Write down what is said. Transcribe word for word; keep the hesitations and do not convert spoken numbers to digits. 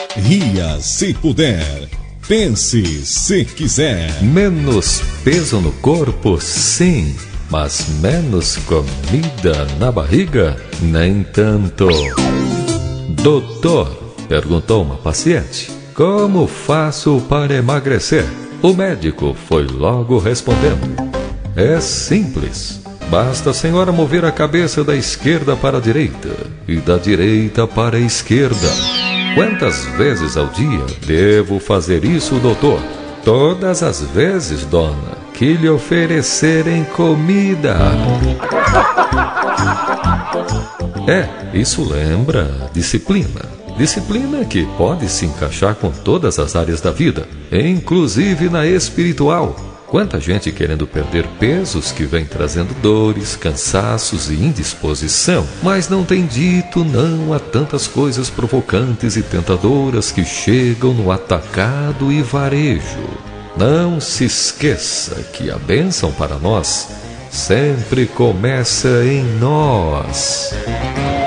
Ria se puder, pense se quiser. Menos peso no corpo, sim, mas menos comida na barriga, nem tanto. Doutor, perguntou uma paciente, como faço para emagrecer? O médico foi logo respondendo, é simples. Basta a senhora mover a cabeça da esquerda para a direita e da direita para a esquerda. Quantas vezes ao dia devo fazer isso, doutor? Todas as vezes, dona, que lhe oferecerem comida. É, isso lembra disciplina. Disciplina que pode se encaixar com todas as áreas da vida, inclusive na espiritual. Quanta gente querendo perder pesos que vem trazendo dores, cansaços e indisposição, mas não tem dito não a tantas coisas provocantes e tentadoras que chegam no atacado e varejo. Não se esqueça que a bênção para nós sempre começa em nós.